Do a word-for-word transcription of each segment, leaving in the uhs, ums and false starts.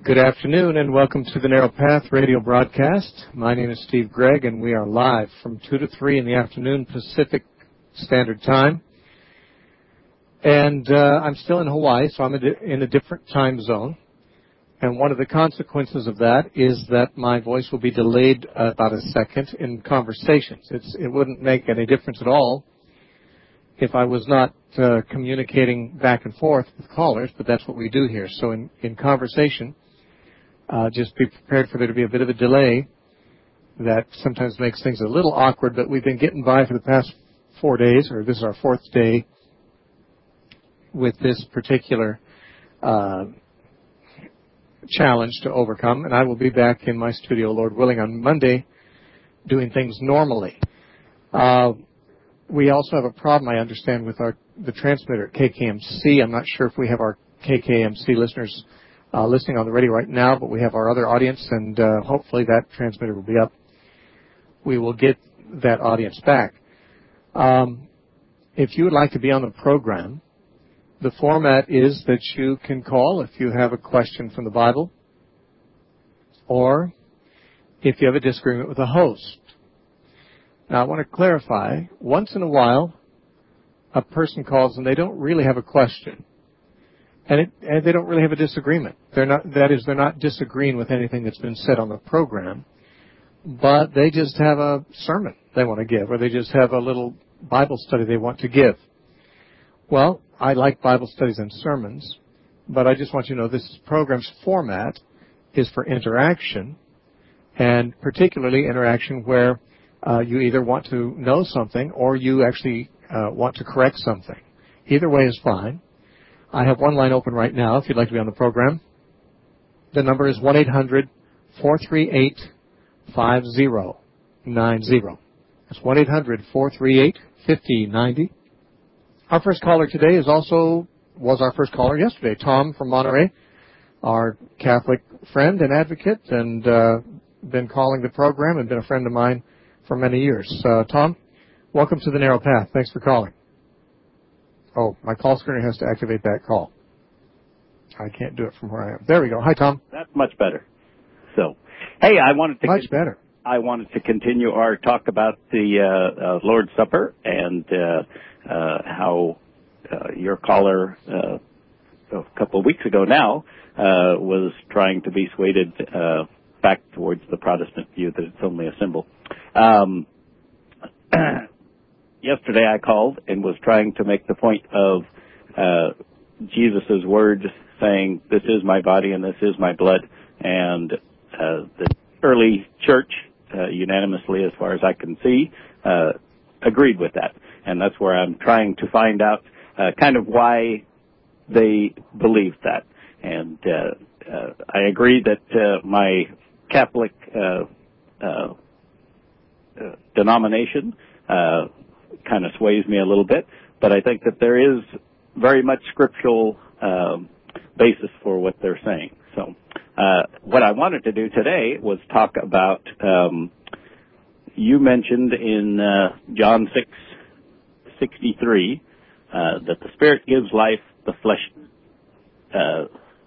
Good afternoon and welcome to the Narrow Path radio broadcast. My name is Steve Gregg and we are live from two to three in the afternoon Pacific Standard Time. And uh, I'm still in Hawaii, so I'm in a different time zone. And one of the consequences of that is that my voice will be delayed about a second in conversations. It's, it wouldn't make any difference at all if I was not uh, communicating back and forth with callers, but that's what we do here. So in, in conversation, Uh, just be prepared for there to be a bit of a delay. That sometimes makes things a little awkward, but we've been getting by for the past four days, or this is our fourth day with this particular uh, challenge to overcome. And I will be back in my studio, Lord willing, on Monday doing things normally. Uh, we also have a problem, I understand, with our the transmitter at K K M C. I'm not sure if we have our K K M C listeners Uh, listening on the radio right now, but we have our other audience, and uh, hopefully that transmitter will be up. We will get that audience back. Um, if you would like to be on the program, the format is that you can call if you have a question from the Bible, or if you have a disagreement with the host. Now, I want to clarify, once in a while, a person calls and they don't really have a question. And, it, and they don't really have a disagreement. They're not, that is, they're not disagreeing with anything that's been said on the program, but they just have a sermon they want to give, or they just have a little Bible study they want to give. Well, I like Bible studies and sermons, but I just want you to know this program's format is for interaction, and particularly interaction where uh, you either want to know something or you actually uh, want to correct something. Either way is fine. I have one line open right now if you'd like to be on the program. The number is one eight hundred, four three eight, five zero nine zero. That's one eight hundred, four three eight, five zero nine zero. Our first caller today is also, was our first caller yesterday, Tom from Monterey, our Catholic friend and advocate, and uh, been calling the program and been a friend of mine for many years. Uh, Tom, welcome to the Narrow Path. Thanks for calling. Oh, my call screener has to activate that call. I can't do it from where I am. There we go. Hi, Tom. That's much better. So, hey, I wanted to much better. I wanted to continue our talk about the uh, uh, Lord's Supper and uh, uh, how uh, your caller uh, a couple of weeks ago now uh, was trying to be swayed uh, back towards the Protestant view that it's only a symbol. Um, Yesterday I called and was trying to make the point of uh, Jesus' words saying, this is my body and this is my blood. And uh, the early church, uh, unanimously as far as I can see, uh, agreed with that. And that's where I'm trying to find out uh, kind of why they believed that. And uh, uh, I agree that uh, my Catholic uh, uh, uh, denomination uh kind of sways me a little bit, but I think that there is very much scriptural um, basis for what they're saying. So uh, what I wanted to do today was talk about, um, you mentioned in uh, John six sixty-three uh, that the Spirit gives life, the flesh uh,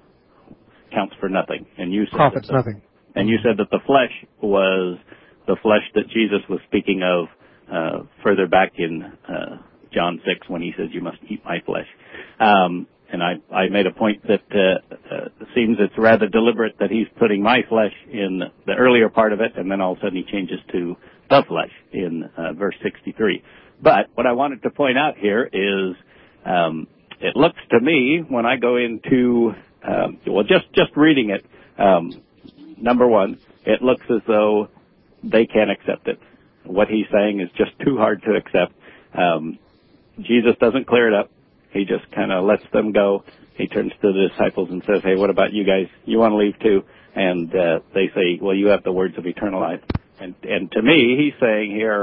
counts for nothing. And you said Profits that the, nothing. And you said that the flesh was the flesh that Jesus was speaking of Uh, further back in uh, John six when he says, you must eat my flesh. Um, and I, I made a point that uh, uh, seems it's rather deliberate that he's putting my flesh in the earlier part of it, and then all of a sudden he changes to the flesh in uh, verse sixty-three. But what I wanted to point out here is um, it looks to me when I go into, um, well, just, just reading it, um, number one, it looks as though they can't accept it. What he's saying is just too hard to accept. Um, Jesus doesn't clear it up. He just kind of lets them go. He turns to the disciples and says, hey, what about you guys? You want to leave too? And uh, they say, well, you have the words of eternal life. And, and to me, he's saying here,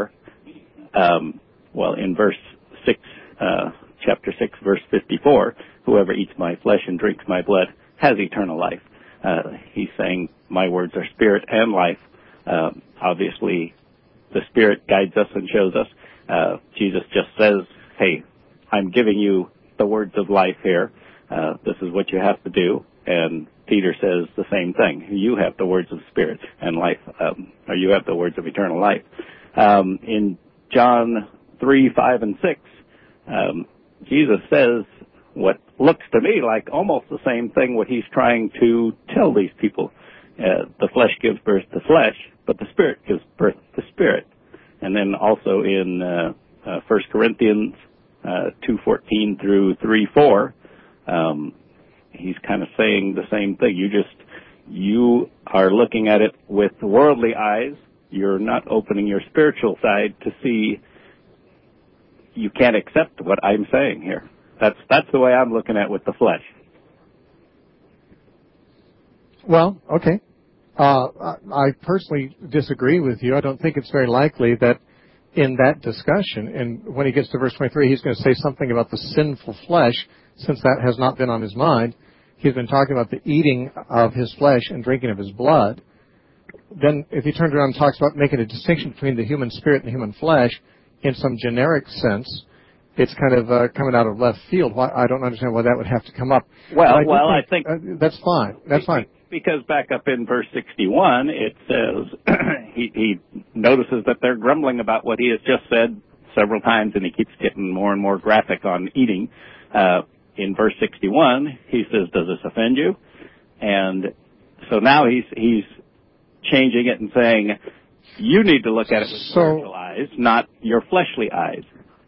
um, well, in verse six, uh, chapter six, verse fifty-four, whoever eats my flesh and drinks my blood has eternal life. Uh, he's saying my words are spirit and life. Um, obviously, the Spirit guides us and shows us. Uh, Jesus just says, hey, I'm giving you the words of life here. Uh, this is what you have to do. And Peter says the same thing. You have the words of spirit and life, um, or you have the words of eternal life. Um, in John three, five, and six, um, Jesus says what looks to me like almost the same thing what he's trying to tell these people. Uh, the flesh gives birth to flesh, but the spirit gives birth to spirit. And then also in uh, uh, First Corinthians uh, two fourteen through three four, um, he's kind of saying the same thing. You just, you are looking at it with worldly eyes. You're not opening your spiritual side to see. You can't accept what I'm saying here. That's that's the way I'm looking at it with the flesh. Well, okay. Uh, I personally disagree with you. I don't think it's very likely that in that discussion, and when he gets to verse twenty-three, he's going to say something about the sinful flesh, since that has not been on his mind. He's been talking about the eating of his flesh and drinking of his blood. Then if he turns around and talks about making a distinction between the human spirit and the human flesh in some generic sense, it's kind of uh, coming out of left field. Why, I don't understand why that would have to come up. Well, I well, think, I think... Uh, that's fine. That's fine. Because back up in verse sixty-one, it says, he, he notices that they're grumbling about what he has just said several times, and he keeps getting more and more graphic on eating. Uh, in verse sixty-one, he says, does this offend you? And so now he's he's changing it and saying, you need to look at it with so, spiritual eyes, not your fleshly eyes.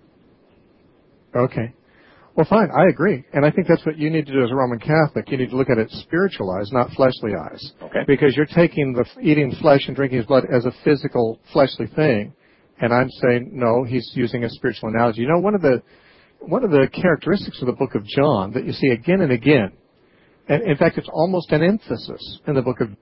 Okay. Well, fine, I agree. And I think that's what you need to do as a Roman Catholic. You need to look at it spiritual eyes, not fleshly eyes. Okay. Because you're taking the eating flesh and drinking his blood as a physical, fleshly thing. And I'm saying, no, he's using a spiritual analogy. You know, one of the one of the characteristics of the book of John that you see again and again, and in fact, it's almost an emphasis in the book of,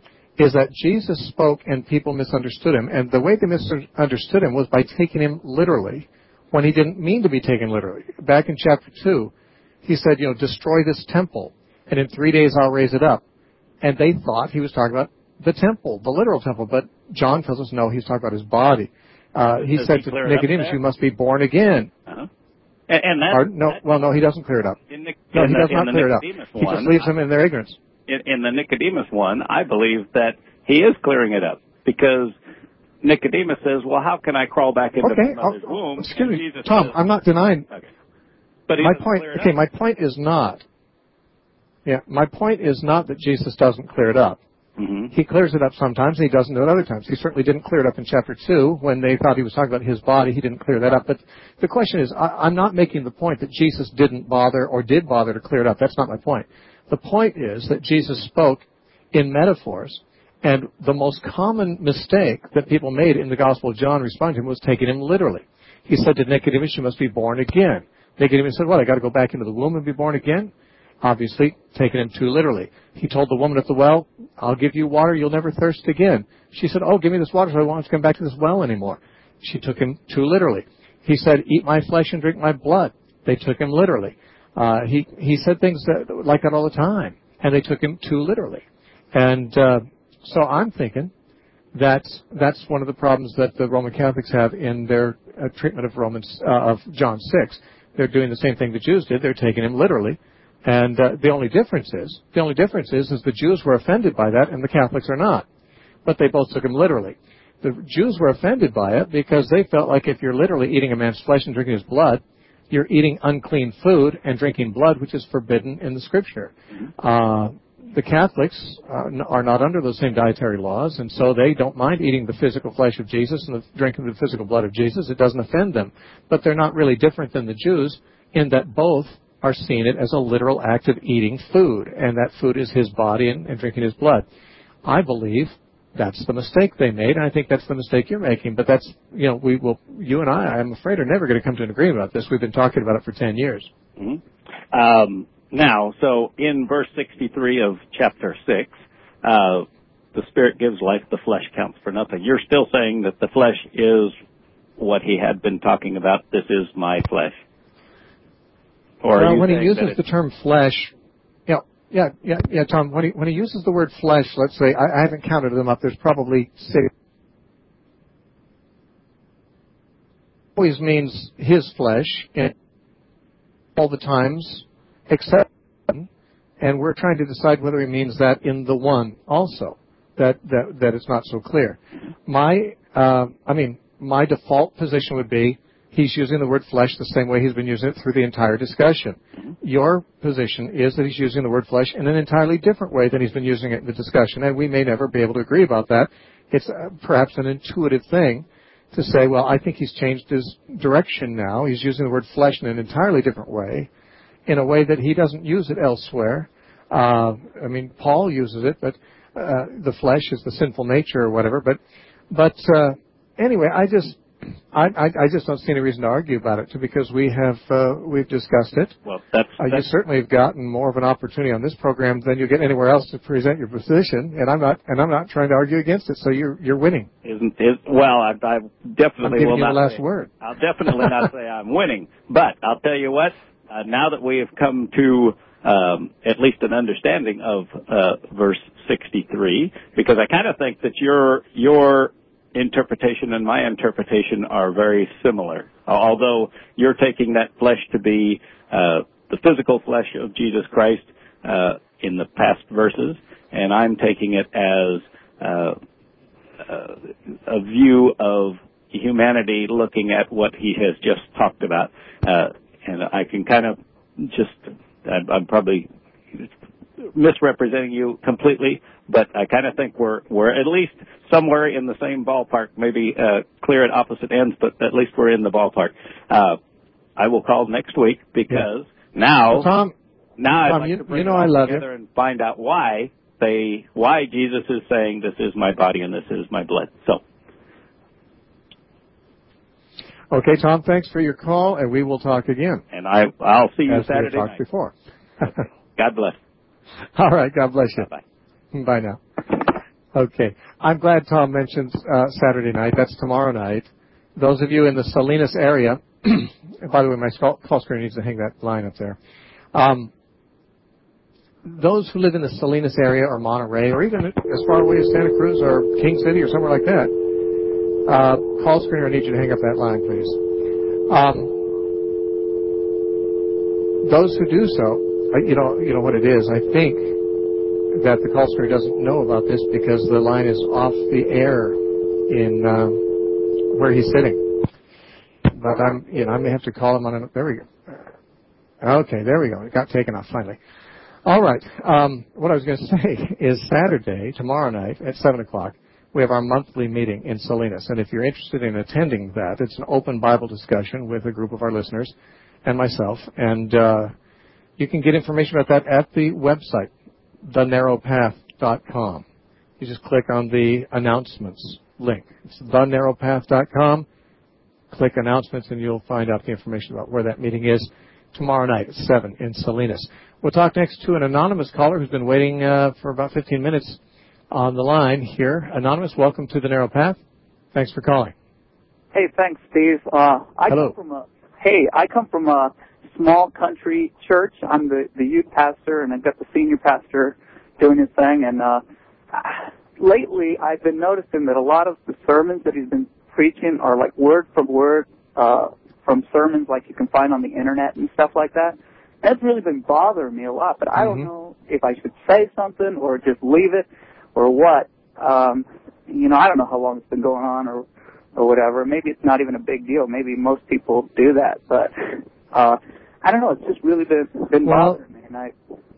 is that Jesus spoke and people misunderstood him. And the way they misunderstood him was by taking him literally, when he didn't mean to be taken literally. Back in chapter two, he said, you know, destroy this temple, and in three days I'll raise it up. And they thought he was talking about the temple, the literal temple, but John tells us, no, he's talking about his body. Uh, he Does said he to Nicodemus, you must be born again. Uh-huh. And, and that, Or, no, that, well, no, he doesn't clear it up. In the, no, in he the, does not the clear it up. Nicodemus He one, just leaves them in their ignorance. In, in the Nicodemus one, I believe that he is clearing it up, because Nicodemus says, well, how can I crawl back into okay. my mother's oh, womb? Excuse and me, Jesus Tom, says, I'm not denying. Okay. But he my doesn't point, clear it okay, up. my point is not, yeah, my point is not that Jesus doesn't clear it up. Mm-hmm. He clears it up sometimes, and he doesn't do it other times. He certainly didn't clear it up in chapter two when they thought he was talking about his body. He didn't clear that up. But the question is, I, I'm not making the point that Jesus didn't bother or did bother to clear it up. That's not my point. The point is that Jesus spoke in metaphors, and the most common mistake that people made in the Gospel of John responding to him was taking him literally. He said to Nicodemus, you must be born again. Nicodemus said, what, I got to go back into the womb and be born again? Obviously, taking him too literally. He told the woman at the well, I'll give you water, you'll never thirst again. She said, oh, give me this water so I won't have to come back to this well anymore. She took him too literally. He said, eat my flesh and drink my blood. They took him literally. Uh, he, he said things that, like that all the time, and they took him too literally. And uh, so I'm thinking that that's one of the problems that the Roman Catholics have in their uh, treatment of Romans uh, of John six. They're doing the same thing the Jews did. They're taking him literally. And uh, the only difference is, the only difference is, is the Jews were offended by that and the Catholics are not. But they both took him literally. The Jews were offended by it because they felt like if you're literally eating a man's flesh and drinking his blood, you're eating unclean food and drinking blood, which is forbidden in the Scripture. Uh, the Catholics uh, are not under those same dietary laws, and so they don't mind eating the physical flesh of Jesus and the, drinking the physical blood of Jesus. It doesn't offend them. But they're not really different than the Jews in that both are seeing it as a literal act of eating food, and that food is his body and, and drinking his blood. I believe that's the mistake they made, and I think that's the mistake you're making. But that's, you know, we will, you and I, I'm afraid, are never going to come to an agreement about this. We've been talking about it for ten years. Mm-hmm. Um, now, so in verse sixty-three of chapter six, uh, the Spirit gives life, the flesh counts for nothing. You're still saying that the flesh is what he had been talking about. This is my flesh. Or well, when he uses the term flesh, you know, yeah, yeah, yeah, Tom, when he, when he uses the word flesh, let's say, I, I haven't counted them up, there's probably six. Always means his flesh, and all the times, except, and we're trying to decide whether he means that in the one also, that that, that it's not so clear. My, uh, I mean, my default position would be he's using the word flesh the same way he's been using it through the entire discussion. Your position is that he's using the word flesh in an entirely different way than he's been using it in the discussion, and we may never be able to agree about that. It's uh, perhaps an intuitive thing to say, well, I think he's changed his direction now. He's using the word flesh in an entirely different way, in a way that he doesn't use it elsewhere. Uh, I mean, Paul uses it, but uh, the flesh is the sinful nature or whatever. But, but uh, anyway, I just... I, I, I just don't see any reason to argue about it, because we have uh, we've discussed it. Well, that's, uh, that's you certainly have gotten more of an opportunity on this program than you get anywhere else to present your position, and I'm not and I'm not trying to argue against it. So you're you're winning. Isn't is well? I, I definitely I'm giving will you not the last say, word. I'll definitely not say I'm winning, but I'll tell you what. Uh, now that we have come to um, at least an understanding of uh, verse sixty-three, because I kind of think that your your interpretation and my interpretation are very similar, although you're taking that flesh to be uh, the physical flesh of Jesus Christ uh, in the past verses, and I'm taking it as uh, uh, a view of humanity looking at what he has just talked about. Uh, and I can kind of just, I'm, I'm probably misrepresenting you completely, but I kind of think we're we're at least somewhere in the same ballpark, maybe uh, clear at opposite ends, but at least we're in the ballpark. Uh, I will call next week, because yeah. now, well, Tom, now I'd Tom, like you, to bring you know it all I love together you. and find out why they why Jesus is saying this is my body and this is my blood. So. Okay, Tom, thanks for your call, and we will talk again. And I, I'll see you As Saturday we talked night. before. God bless. All right, God bless you. Bye-bye. Bye now. Okay, I'm glad Tom mentioned uh, Saturday night. That's tomorrow night. Those of you in the Salinas area, by the way, my call screen needs to hang that line up there. Um, those who live in the Salinas area or Monterey, or even as far away as Santa Cruz or King City or somewhere like that, uh, call screener, I need you to hang up that line, please. Um, those who do so, you know, you know what it is. I think that the call screener doesn't know about this because the line is off the air in uh, where he's sitting. But I'm, you know, I may have to call him on. A, there we go. Okay, there we go. It got taken off finally. All right. Um, what I was going to say is Saturday, tomorrow night at seven o'clock, we have our monthly meeting in Salinas. And if you're interested in attending that, it's an open Bible discussion with a group of our listeners and myself. And uh, you can get information about that at the website, the narrow path dot com. You just click on the announcements link. It's the narrow path dot com. Click announcements, and you'll find out the information about where that meeting is tomorrow night at seven in Salinas. We'll talk next to an anonymous caller who's been waiting uh, for about fifteen minutes on the line here. Anonymous, welcome to the Narrow Path. Thanks for calling. Hey, thanks, Steve. Uh, I Hello. Come from a, hey, I come from a small country church. I'm the, the youth pastor, and I've got the senior pastor doing his thing. And uh, lately, I've been noticing that a lot of the sermons that he's been preaching are like word for word uh, from sermons like you can find on the internet and stuff like that. That's really been bothering me a lot, but I don't Mm-hmm. know if I should say something or just leave it or what. Um, you know, I don't know how long it's been going on or or whatever. Maybe it's not even a big deal. Maybe most people do that, but uh, I don't know. It's just really been been Well, bothering me, and I.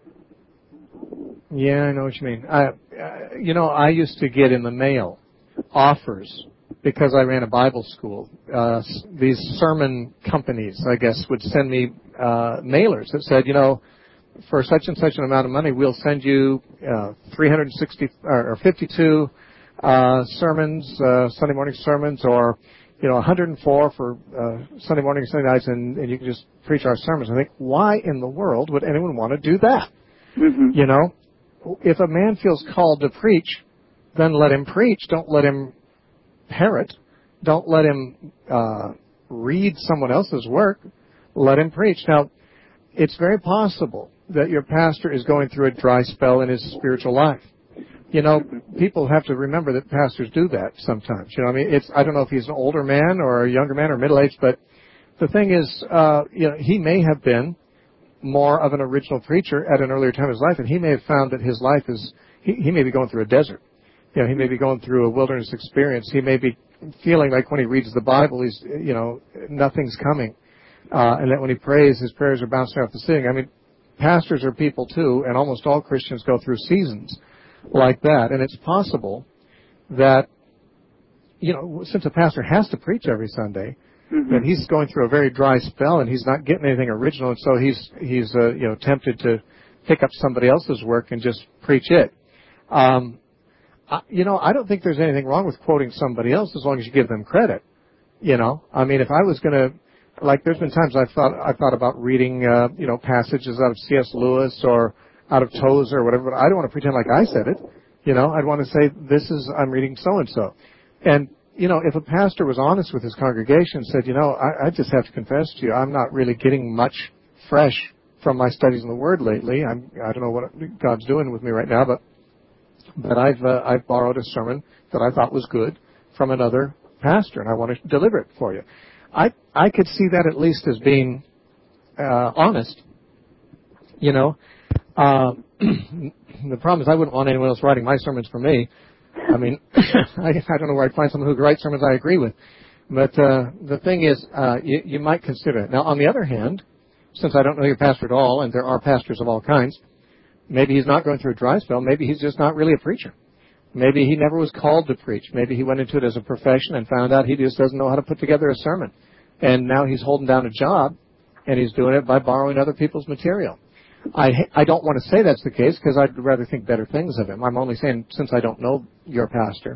Yeah, I know what you mean. I, uh, you know, I used to get in the mail offers because I ran a Bible school. Uh, these sermon companies, I guess, would send me uh, mailers that said, you know, for such and such an amount of money, we'll send you uh, three hundred sixty or fifty-two uh, sermons, uh, Sunday morning sermons, or you know, one hundred four for uh, Sunday morning and Sunday nights, and, and you can just preach our sermons. I think, why in the world would anyone want to do that? Mm-hmm. You know, if a man feels called to preach, then let him preach. Don't let him parrot. Don't let him uh, read someone else's work. Let him preach. Now, it's very possible that your pastor is going through a dry spell in his spiritual life. You know, people have to remember that pastors do that sometimes. You know, I mean, it's I don't know if he's an older man or a younger man or middle-aged, but the thing is, uh, you know, he may have been more of an original preacher at an earlier time in his life, and he may have found that his life is, he, he may be going through a desert. You know, he may be going through a wilderness experience. He may be feeling like when he reads the Bible, he's, you know, nothing's coming. Uh, and that when he prays, his prayers are bouncing off the ceiling. I mean, pastors are people too, and almost all Christians go through seasons like that. And it's possible that, you know, since a pastor has to preach every Sunday, mm-hmm. that he's going through a very dry spell and he's not getting anything original, and so he's, he's, uh, you know, tempted to pick up somebody else's work and just preach it. Um, I, you know, I don't think there's anything wrong with quoting somebody else as long as you give them credit. You know, I mean, if I was going to, like, there's been times I've thought, I've thought about reading, uh, you know, passages out of C S Lewis or out of Tozer or whatever, but I don't want to pretend like I said it. You know, I'd want to say, this is, I'm reading so-and-so. And, you know, if a pastor was honest with his congregation and said, you know, I, I just have to confess to you, I'm not really getting much fresh from my studies in the Word lately. I'm, I don't know what God's doing with me right now, but, but I've, uh, I've borrowed a sermon that I thought was good from another pastor, and I want to deliver it for you. I, I could see that at least as being, uh, honest. You know, uh, the problem is I wouldn't want anyone else writing my sermons for me. I mean, I, I don't know where I'd find someone who could write sermons I agree with. But uh, the thing is, uh, you, you might consider it. Now, on the other hand, since I don't know your pastor at all, and there are pastors of all kinds, maybe he's not going through a dry spell. Maybe he's just not really a preacher. Maybe he never was called to preach. Maybe he went into it as a profession and found out he just doesn't know how to put together a sermon. And now he's holding down a job, and he's doing it by borrowing other people's material. I, I don't want to say that's the case because I'd rather think better things of him. I'm only saying, since I don't know your pastor,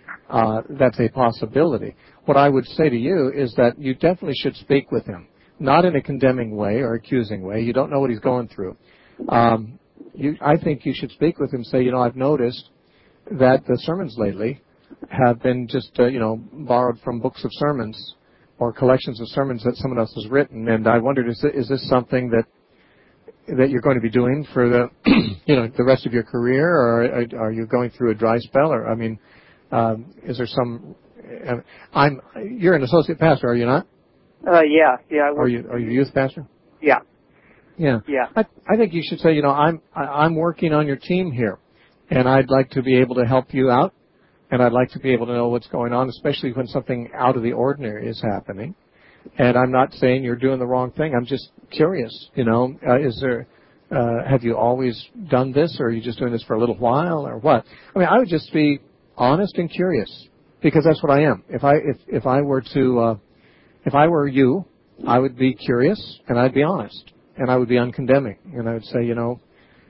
uh, that's a possibility. What I would say to you is that you definitely should speak with him, not in a condemning way or accusing way. You don't know what he's going through. Um, you, I think you should speak with him and say, you know, I've noticed that the sermons lately have been just, uh, you know, borrowed from books of sermons or collections of sermons that someone else has written, and I wondered, is, is this something that that you're going to be doing for the, you know, the rest of your career, or are, are you going through a dry spell? Or I mean, um, is there some? Uh, I'm. You're an associate pastor, are you not? Uh, yeah, yeah. I work. Are you? Are you a youth pastor? Yeah. Yeah. Yeah. I, I think you should say, you know, I'm I, I'm working on your team here, and I'd like to be able to help you out, and I'd like to be able to know what's going on, especially when something out of the ordinary is happening. And I'm not saying you're doing the wrong thing. I'm just curious, you know, uh, is there, uh, have you always done this, or are you just doing this for a little while, or what? I mean, I would just be honest and curious, because that's what I am. If I, if, if I were to, uh, if I were you, I would be curious and I'd be honest and I would be uncondemning, and I would say, you know,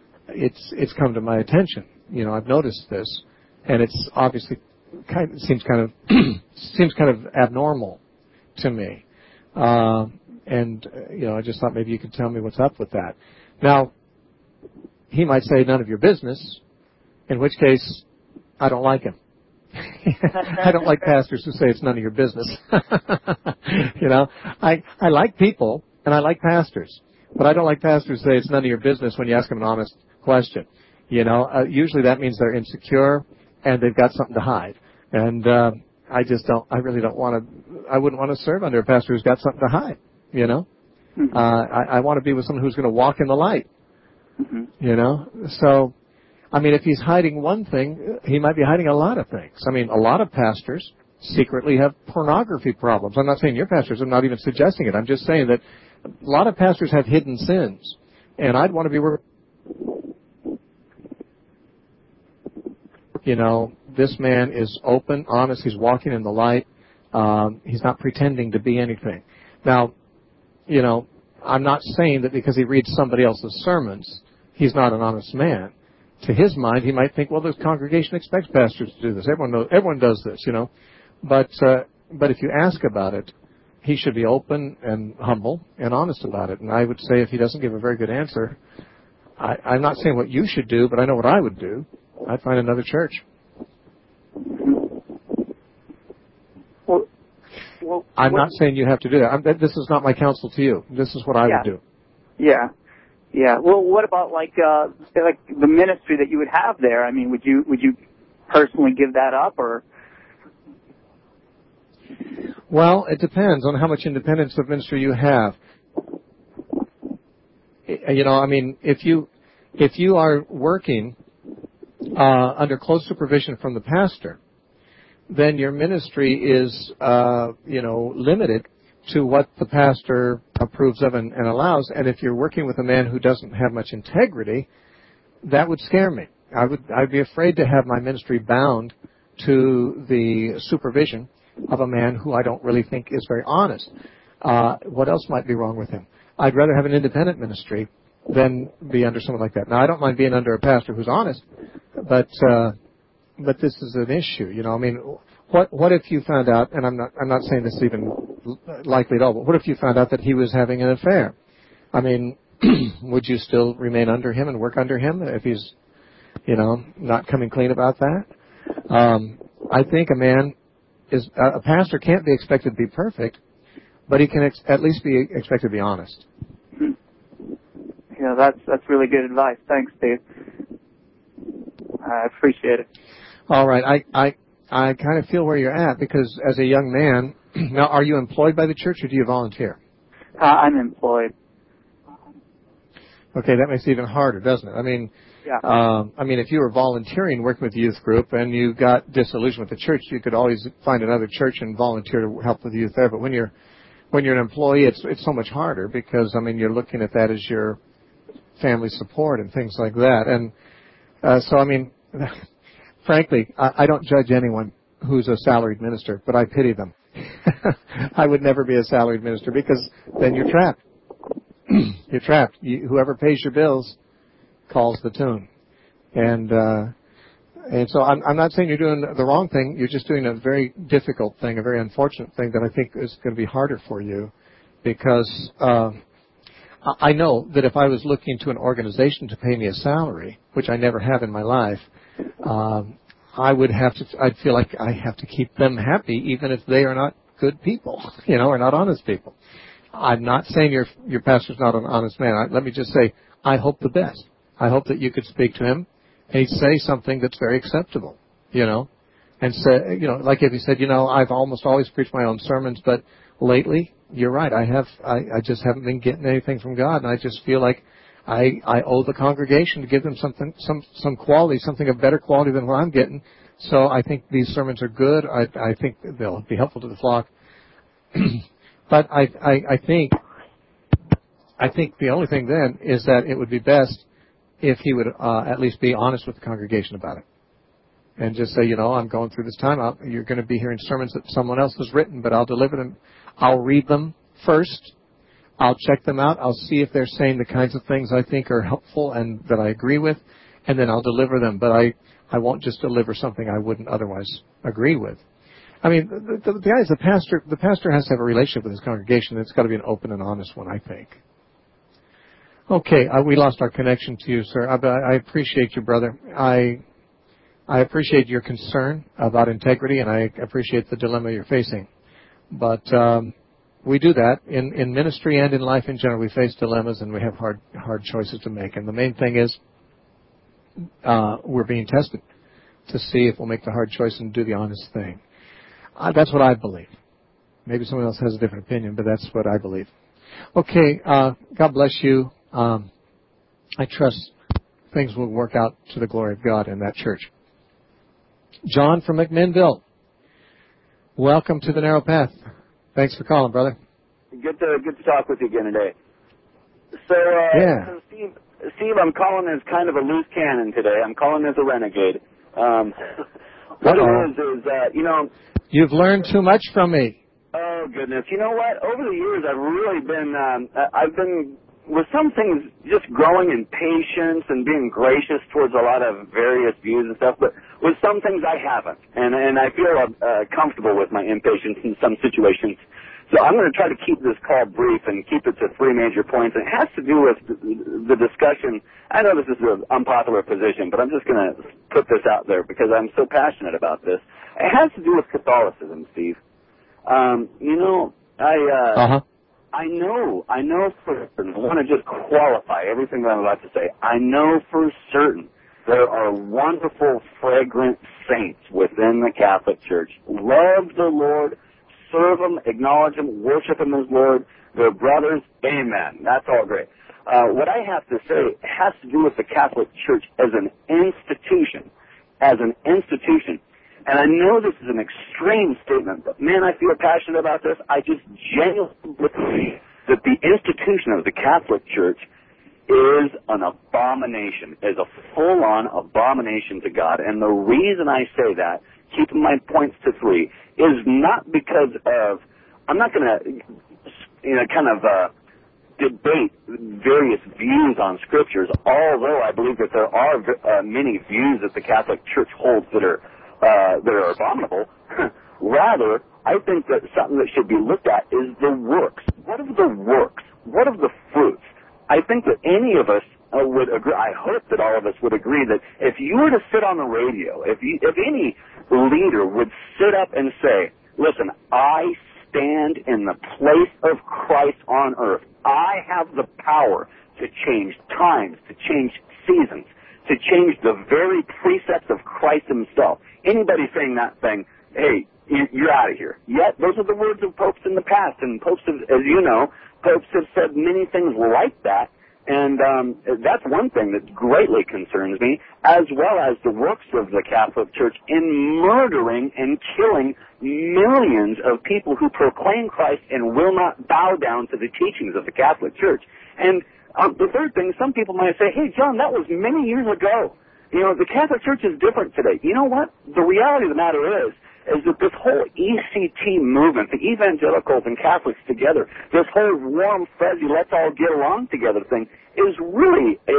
it's, it's come to my attention. You know, I've noticed this, and it's obviously kind of, seems kind of, seems kind of abnormal to me. Uh, and, uh, you know, I just thought maybe you could tell me what's up with that. Now, he might say none of your business, in which case I don't like him. I don't like pastors who say it's none of your business. You know, I, I like people and I like pastors, but I don't like pastors who say it's none of your business when you ask them an honest question. You know, uh, usually that means they're insecure and they've got something to hide. And, uh, I just don't, I really don't want to, I wouldn't want to serve under a pastor who's got something to hide, you know? Mm-hmm. Uh, I, I want to be with someone who's going to walk in the light, mm-hmm. you know? So, I mean, if he's hiding one thing, he might be hiding a lot of things. I mean, a lot of pastors secretly have pornography problems. I'm not saying your pastors, I'm not even suggesting it. I'm just saying that a lot of pastors have hidden sins. And I'd want to be where, you know, this man is open, honest, he's walking in the light, um, he's not pretending to be anything. Now, you know, I'm not saying that because he reads somebody else's sermons, he's not an honest man. To his mind, he might think, well, the congregation expects pastors to do this. Everyone knows, everyone does this, you know. But, uh, but if you ask about it, he should be open and humble and honest about it. And I would say if he doesn't give a very good answer, I, I'm not saying what you should do, but I know what I would do. I'd find another church. Well, well, I'm what, not saying you have to do that. I'm, this is not my counsel to you. This is what I yeah, would do. Yeah, yeah. Well, what about like uh, like the ministry that you would have there? I mean, would you would you personally give that up, or? Well, it depends on how much independence of ministry you have. you know, I mean, if you if you are working uh, under close supervision from the pastor, then your ministry is, uh, you know, limited to what the pastor approves of and, and allows. And if you're working with a man who doesn't have much integrity, that would scare me. I would, I'd be afraid to have my ministry bound to the supervision of a man who I don't really think is very honest. Uh, what else might be wrong with him? I'd rather have an independent ministry than be under someone like that. Now, I don't mind being under a pastor who's honest, but uh, but this is an issue. You know, I mean, what what if you found out? And I'm not I'm not saying this is even likely at all. But what if you found out that he was having an affair? I mean, would you still remain under him and work under him if he's, you know, not coming clean about that? Um, I think a man is a pastor can't be expected to be perfect, but he can ex- at least be expected to be honest. Yeah, that's that's really good advice. Thanks, Dave. I appreciate it. All right, I I I kind of feel where you're at because as a young man, now are you employed by the church or do you volunteer? Uh, I'm employed. Okay, that makes it even harder, doesn't it? I mean, yeah. um, I mean, if you were volunteering, working with the youth group, and you got disillusioned with the church, you could always find another church and volunteer to help with the youth there. But when you're when you're an employee, it's it's so much harder because I mean, you're looking at that as your family support and things like that. And uh, so, I mean, frankly, I, I don't judge anyone who's a salaried minister, but I pity them. I would never be a salaried minister because then you're trapped. You're trapped. You, whoever pays your bills calls the tune. And uh, and so I'm, I'm not saying you're doing the wrong thing. You're just doing a very difficult thing, a very unfortunate thing that I think is going to be harder for you because uh, I know that if I was looking to an organization to pay me a salary, which I never have in my life, um, I would have to, I'd feel like I have to keep them happy even if they are not good people, you know, or not honest people. I'm not saying your your pastor's not an honest man. I, let me just say, I hope the best. I hope that you could speak to him and he'd say something that's very acceptable, you know, and say, you know, like if he said, you know, I've almost always preached my own sermons, but lately, you're right, I have, I, I just haven't been getting anything from God, and I just feel like I I owe the congregation to give them something, some some quality, something of better quality than what I'm getting. So I think these sermons are good. I I think they'll be helpful to the flock. But I, I, I think I think the only thing then is that it would be best if he would uh, at least be honest with the congregation about it. And just say, you know, I'm going through this time. I'll, you're going to be hearing sermons that someone else has written, but I'll deliver them. I'll read them first. I'll check them out. I'll see if they're saying the kinds of things I think are helpful and that I agree with, and then I'll deliver them. But I, I won't just deliver something I wouldn't otherwise agree with. I mean, the, the, the guy is the pastor. The pastor has to have a relationship with his congregation. It's got to be an open and honest one, I think. Okay, uh, we lost our connection to you, sir. I, I appreciate you, brother. I I appreciate your concern about integrity, and I appreciate the dilemma you're facing. But um, we do that in, in ministry and in life in general. We face dilemmas, and we have hard hard choices to make. And the main thing is uh, we're being tested to see if we'll make the hard choice and do the honest thing. Uh, that's what I believe. Maybe someone else has a different opinion, but that's what I believe. Okay, uh, God bless you. Um, I trust things will work out to the glory of God in that church. John from McMinnville, welcome to the Narrow Path. Thanks for calling, brother. Good to good to talk with you again today. So, uh, yeah. so Steve, Steve, I'm calling as kind of a loose cannon today. I'm calling as a renegade. Um, what Uh-oh. it is is, uh, you know... You've learned too much from me. Oh, goodness. You know what? Over the years, I've really been, um, I've been, with some things, just growing in patience and being gracious towards a lot of various views and stuff, but with some things I haven't. And, and I feel uh, comfortable with my impatience in some situations. So I'm going to try to keep this call brief and keep it to three major points. It has to do with the discussion. I know this is an unpopular position, but I'm just going to put this out there because I'm so passionate about this. It has to do with Catholicism, Steve. Um, you know, I uh, uh-huh. I know, I know for certain, I want to just qualify everything that I'm about to say. I know for certain there are wonderful, fragrant saints within the Catholic Church. Love the Lord, serve Him, acknowledge Him, worship Him as Lord, their brothers, amen. That's all great. uh, what I have to say has to do with the Catholic Church as an institution, as an institution. And I know this is an extreme statement, but man, I feel passionate about this. I just genuinely believe that the institution of the Catholic Church is an abomination, is a full-on abomination to God. And the reason I say that, keeping my points to three, is not because of, I'm not going to, you know, kind of uh, debate various views on scriptures, although I believe that there are uh, many views that the Catholic Church holds that are Uh, that are abominable. Rather, I think that something that should be looked at is the works. What of the works? What of the fruits? I think that any of us uh, would agree, I hope that all of us would agree that if you were to sit on the radio, if you, if any leader would sit up and say, listen, I stand in the place of Christ on earth. I have the power to change times, to change seasons, to change the very precepts of Christ himself. Anybody saying that thing, hey, you're out of here. Yet, those are the words of popes in the past, and popes, have, as you know, popes have said many things like that, and um, that's one thing that greatly concerns me, as well as the works of the Catholic Church in murdering and killing millions of people who proclaim Christ and will not bow down to the teachings of the Catholic Church. And Um, the third thing, some people might say, hey, John, that was many years ago. You know, the Catholic Church is different today. You know what? The reality of the matter is, is that this whole E C T movement, the evangelicals and Catholics together, this whole warm, fuzzy, let's all get along together thing, is really, a,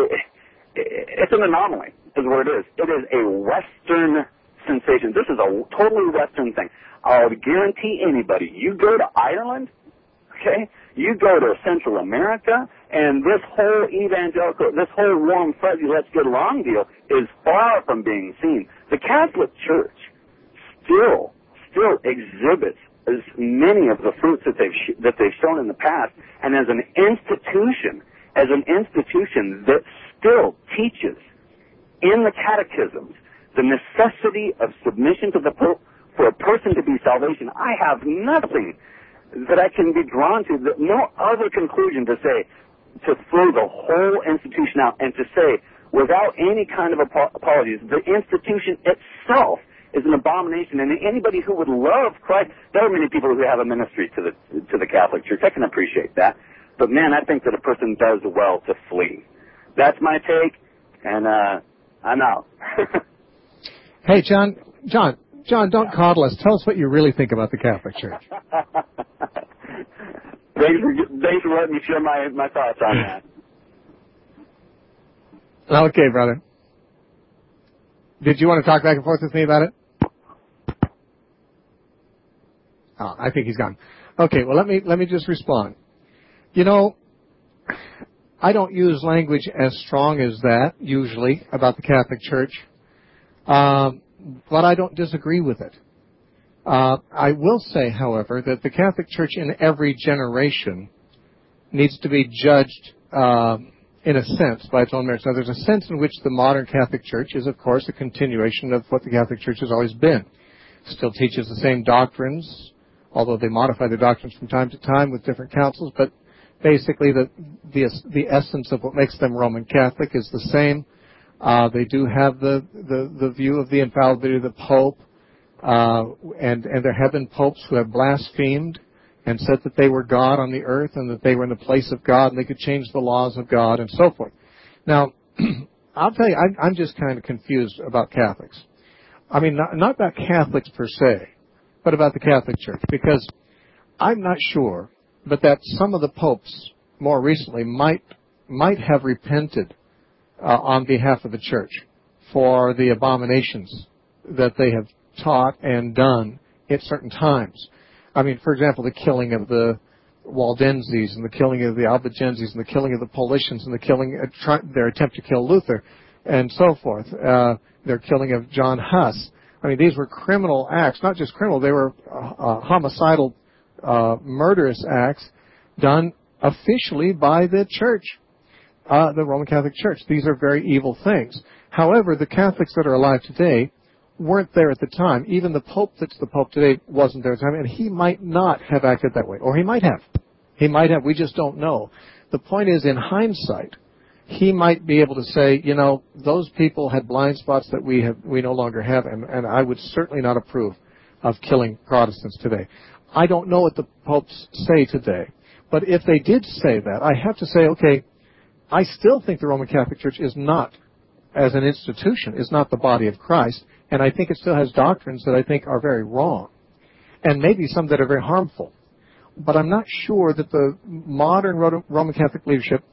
it's an anomaly, is what it is. It is a Western sensation. This is a totally Western thing. I'll guarantee anybody, you go to Ireland, okay, you go to Central America, and this whole evangelical, this whole warm, fuzzy, let's get along deal is far from being seen. The Catholic Church still, still exhibits as many of the fruits that they've, sh- that they've shown in the past, and as an institution, as an institution that still teaches in the catechisms the necessity of submission to the Pope for a person to be salvation. I have nothing that I can be drawn to, no other conclusion to say, to throw the whole institution out and to say, without any kind of ap- apologies, the institution itself is an abomination. And anybody who would love Christ, there are many people who have a ministry to the to the Catholic Church. I can appreciate that. But man, I think that a person does well to flee. That's my take, and uh, I'm out. Hey, John, John, John, don't coddle us. Tell us what you really think about the Catholic Church. Thanks for, thanks for letting me share my, my thoughts on that. Okay, brother. Did you want to talk back and forth with me about it? Oh, I think he's gone. Okay, well, let me let me just respond. You know, I don't use language as strong as that, usually, about the Catholic Church, um, but I don't disagree with it. Uh, I will say, however, that the Catholic Church in every generation needs to be judged, uh, in a sense, by its own merits. Now, there's a sense in which the modern Catholic Church is, of course, a continuation of what the Catholic Church has always been. Still teaches the same doctrines, although they modify the doctrines from time to time with different councils, but basically the the, the essence of what makes them Roman Catholic is the same. Uh, they do have the, the, the view of the infallibility of the Pope. Uh, and, and there have been popes who have blasphemed and said that they were God on the earth and that they were in the place of God and they could change the laws of God and so forth. Now, I'll tell you, I, I'm just kind of confused about Catholics. I mean, not, not about Catholics per se, but about the Catholic Church, because I'm not sure, but that some of the popes more recently might might have repented uh, on behalf of the Church for the abominations that they have taught and done at certain times. I mean, for example, the killing of the Waldenses and the killing of the Albigenses and the killing of the Paulicians and the killing, uh, try, their attempt to kill Luther and so forth. Uh, their killing of John Huss. I mean, these were criminal acts, not just criminal, they were uh, uh, homicidal, uh, murderous acts done officially by the Church, uh, the Roman Catholic Church. These are very evil things. However, the Catholics that are alive today weren't there at the time. Even the Pope that's the Pope today wasn't there at the time, and he might not have acted that way. Or he might have. He might have. We just don't know. The point is, in hindsight, he might be able to say, you know, those people had blind spots that we have, we no longer have, and, and I would certainly not approve of killing Protestants today. I don't know what the popes say today, but if they did say that, I have to say, okay, I still think the Roman Catholic Church is not, as an institution, is not the body of Christ, and I think it still has doctrines that I think are very wrong, and maybe some that are very harmful. But I'm not sure that the modern Roman Catholic leadership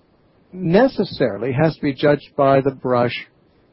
necessarily has to be judged by the brush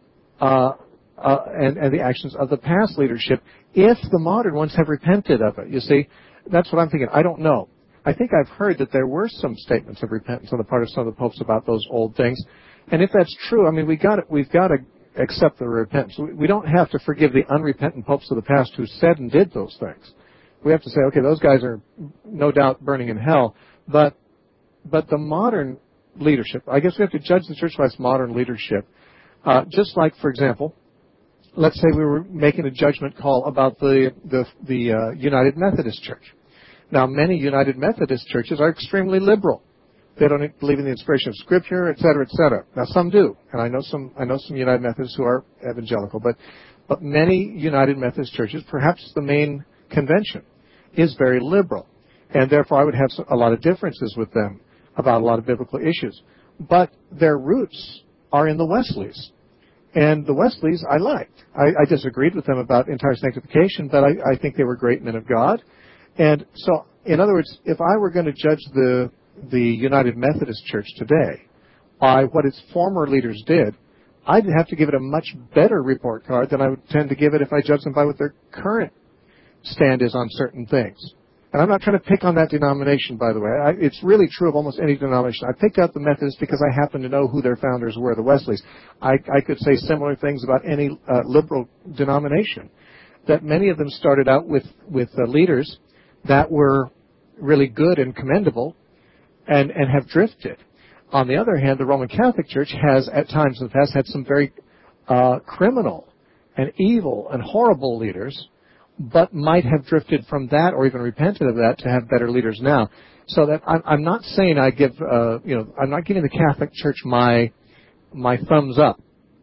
uh, uh, and, and the actions of the past leadership if the modern ones have repented of it. You see, that's what I'm thinking. I don't know. I think I've heard that there were some statements of repentance on the part of some of the popes about those old things. And if that's true, I mean, we got we've got to accept the repentance. We don't have to forgive the unrepentant popes of the past who said and did those things. We have to say, okay, those guys are no doubt burning in hell. But but the modern leadership, I guess we have to judge the church by its modern leadership. Uh, just like, for example, let's say we were making a judgment call about the the, the uh, United Methodist Church. Now, many United Methodist churches are extremely liberal. They don't believe in the inspiration of Scripture, et cetera, et cetera. Now, some do, and I know some I know some United Methodists who are evangelical, but but many United Methodist churches, perhaps the main convention, is very liberal, and therefore I would have a lot of differences with them about a lot of biblical issues. But their roots are in the Wesleys, and the Wesleys I liked. I, I disagreed with them about entire sanctification, but I, I think they were great men of God. And so, in other words, if I were going to judge the the United Methodist Church today by what its former leaders did, I'd have to give it a much better report card than I would tend to give it if I judged them by what their current stand is on certain things. And I'm not trying to pick on that denomination, by the way. I, it's really true of almost any denomination. I picked out the Methodists because I happen to know who their founders were, the Wesleys. I, I could say similar things about any uh, liberal denomination, that many of them started out with, with uh, leaders that were really good and commendable and, and have drifted. On the other hand, the Roman Catholic Church has, at times in the past, had some very uh, criminal and evil and horrible leaders, but might have drifted from that or even repented of that to have better leaders now. So that I'm, I'm not saying I give, uh, you know, I'm not giving the Catholic Church my my thumbs up.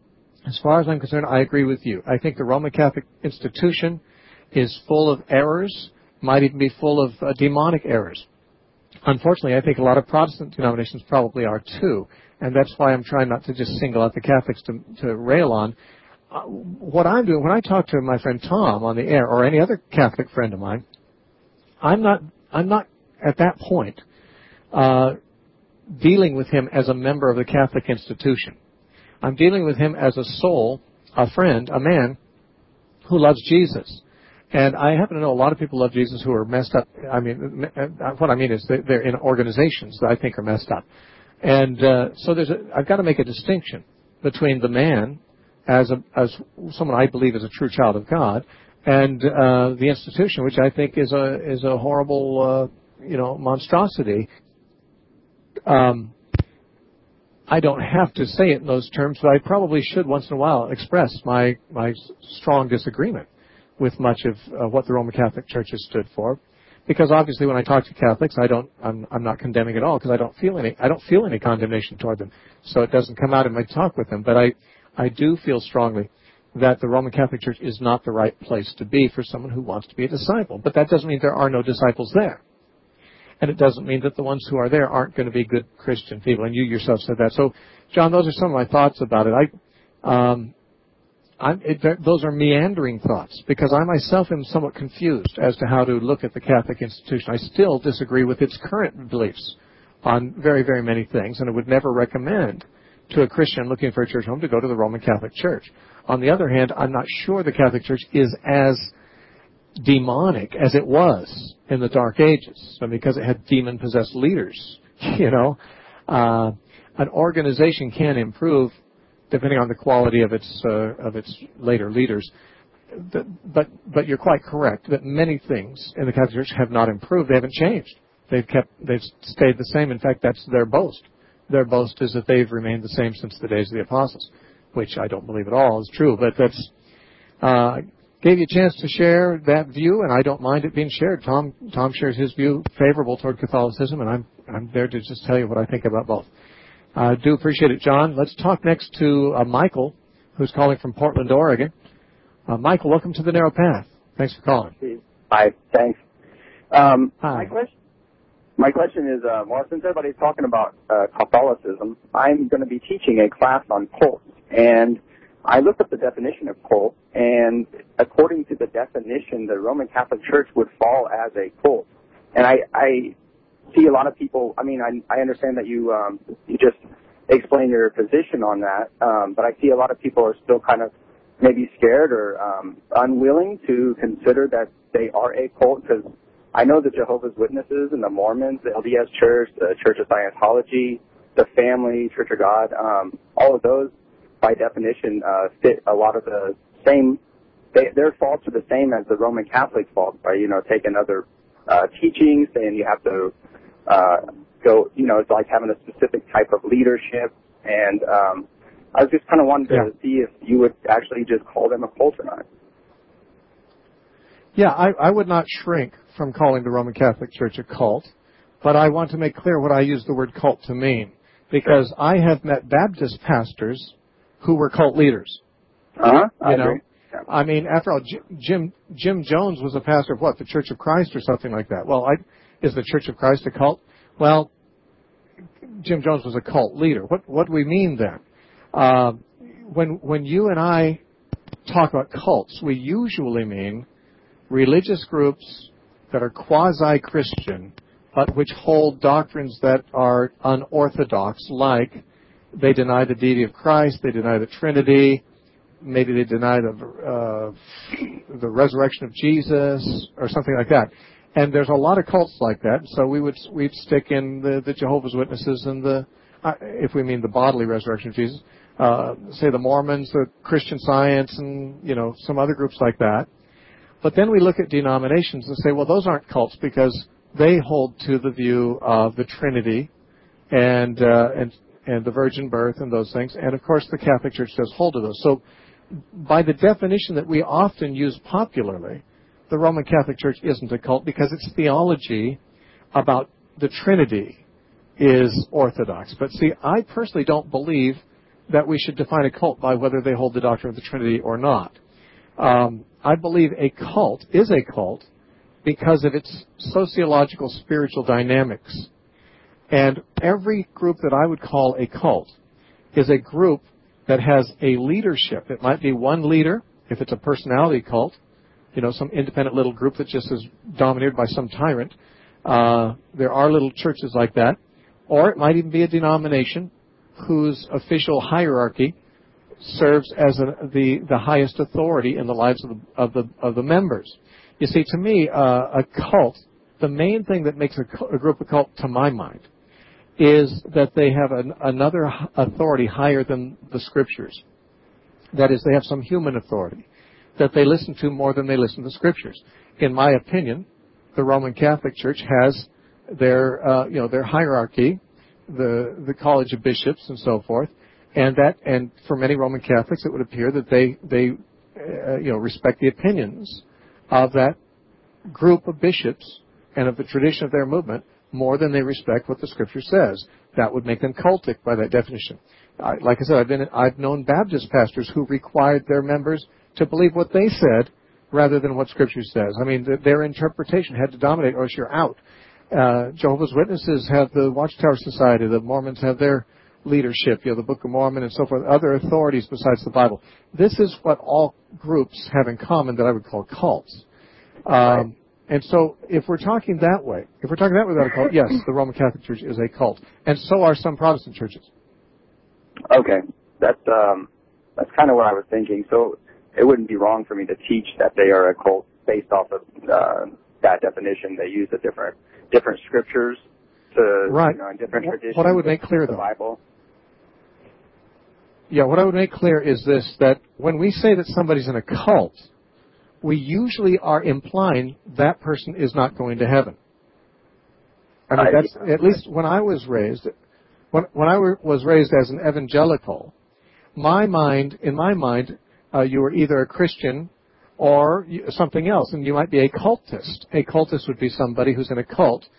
As far as I'm concerned, I agree with you. I think the Roman Catholic institution is full of errors, might even be full of uh, demonic errors. Unfortunately, I think a lot of Protestant denominations probably are too, and that's why I'm trying not to just single out the Catholics to, to rail on. Uh, what I'm doing, when I talk to my friend Tom on the air, or any other Catholic friend of mine, I'm not, I'm not at that point uh, dealing with him as a member of the Catholic institution. I'm dealing with him as a soul, a friend, a man who loves Jesus. And I happen to know a lot of people love Jesus who are messed up. I mean, what I mean is they're in organizations that I think are messed up. And uh, so there's a, I've got to make a distinction between the man as a, as someone I believe is a true child of God, and uh, the institution, which I think is a is a horrible, uh, you know, monstrosity. Um, I don't have to say it in those terms, but I probably should once in a while express my my strong disagreement with much of uh, what the Roman Catholic Church has stood for, because obviously when I talk to Catholics, I don't I'm I'm not condemning at all, because I don't feel any I don't feel any condemnation toward them, so it doesn't come out in my talk with them. But I I do feel strongly that the Roman Catholic Church is not the right place to be for someone who wants to be a disciple. But that doesn't mean there are no disciples there. And it doesn't mean that the ones who are there aren't going to be good Christian people. And you yourself said that. So, John, those are some of my thoughts about it. I, um, I'm, it, those are meandering thoughts, because I myself am somewhat confused as to how to look at the Catholic institution. I still disagree with its current beliefs on very, very many things, and I would never recommend to a Christian looking for a church home to go to the Roman Catholic Church. On the other hand, I'm not sure the Catholic Church is as demonic as it was in the Dark Ages, so because it had demon-possessed leaders. You know, uh, an organization can improve depending on the quality of its uh, of its later leaders. But but you're quite correct that many things in the Catholic Church have not improved. They haven't changed. They've kept they've stayed the same. In fact, that's their boast. Their boast is that they've remained the same since the days of the apostles, which I don't believe at all is true. But that's uh, gave you a chance to share that view, and I don't mind it being shared. Tom Tom shares his view favorable toward Catholicism, and I'm I'm there to just tell you what I think about both. I uh, do appreciate it, John. Let's talk next to uh, Michael, who's calling from Portland, Oregon. Uh, Michael, welcome to the Narrow Path. Thanks for calling. Hi, thanks. Um, Hi. My question, my question is, uh, well, since everybody's talking about uh, Catholicism, I'm going to be teaching a class on cults, and I looked up the definition of cult, and according to the definition, the Roman Catholic Church would fall as a cult. And I, I see a lot of people, I mean, I, I understand that you um, you just explain your position on that, um, but I see a lot of people are still kind of maybe scared or um, unwilling to consider that they are a cult, because I know the Jehovah's Witnesses and the Mormons, the L D S Church, the Church of Scientology, the Family, Church of God, um, all of those, by definition, uh, fit a lot of the same, they, their faults are the same as the Roman Catholic faults by, you know, taking other uh, teachings, and you have to uh, go, you know, it's like having a specific type of leadership, and um, I was just kind of wanted to yeah. see if you would actually just call them a cult or not. Yeah, I, I would not shrink from calling the Roman Catholic Church a cult, but I want to make clear what I use the word cult to mean, because I have met Baptist pastors who were cult leaders. Uh-huh. I You know, agree. Yeah. I mean, after all, Jim Jim Jones was a pastor of what, the Church of Christ or something like that. Well, I, is the Church of Christ a cult? Well, Jim Jones was a cult leader. What what do we mean then? Uh, when when you and I talk about cults, we usually mean religious groups that are quasi-Christian, but which hold doctrines that are unorthodox, like they deny the deity of Christ, they deny the Trinity, maybe they deny the uh, the resurrection of Jesus, or something like that. And there's a lot of cults like that. So we would we'd stick in the, the Jehovah's Witnesses and the, uh, if we mean the bodily resurrection of Jesus, uh, say the Mormons, the Christian Science, and you know some other groups like that. But then we look at denominations and say, well, those aren't cults because they hold to the view of the Trinity and uh, and and the virgin birth and those things. And of course, the Catholic Church does hold to those. So by the definition that we often use popularly, the Roman Catholic Church isn't a cult because its theology about the Trinity is orthodox. But see, I personally don't believe that we should define a cult by whether they hold the doctrine of the Trinity or not. Um, I believe a cult is a cult because of its sociological spiritual dynamics. And every group that I would call a cult is a group that has a leadership. It might be one leader, if it's a personality cult, you know, some independent little group that just is dominated by some tyrant. Uh, there are little churches like that. Or it might even be a denomination whose official hierarchy serves as a, the, the highest authority in the lives of the, of the, of the members. You see, to me, uh, a cult, the main thing that makes a, a group a cult, to my mind, is that they have an, another authority higher than the Scriptures. That is, they have some human authority that they listen to more than they listen to the Scriptures. In my opinion, the Roman Catholic Church has their, uh, you know, their hierarchy, the the College of Bishops and so forth, and that, and for many Roman Catholics, it would appear that they they, uh, you know, respect the opinions of that group of bishops and of the tradition of their movement more than they respect what the Scripture says. That would make them cultic by that definition. I, like I said, I've been I've known Baptist pastors who required their members to believe what they said rather than what Scripture says. I mean, th- their interpretation had to dominate, or else you're out. Uh, Jehovah's Witnesses have the Watchtower Society. The Mormons have their leadership, you know, the Book of Mormon and so forth, other authorities besides the Bible. This is what all groups have in common that I would call cults. Um, right. And so if we're talking that way, if we're talking that way about a cult, yes, the Roman Catholic Church is a cult. And so are some Protestant churches. Okay. That's um, that's kind of what I was thinking. So it wouldn't be wrong for me to teach that they are a cult based off of uh, that definition. They use the different different scriptures to, right. you know, in different what, traditions. What I would make clear, the though, Bible. Yeah, what I would make clear is this, that when we say that somebody's in a cult, we usually are implying that person is not going to heaven. I mean, that's, at least when I was raised, when, when I was raised as an evangelical, my mind, in my mind, uh, you were either a Christian or something else, and you might be a cultist. A cultist would be somebody who's in a cult,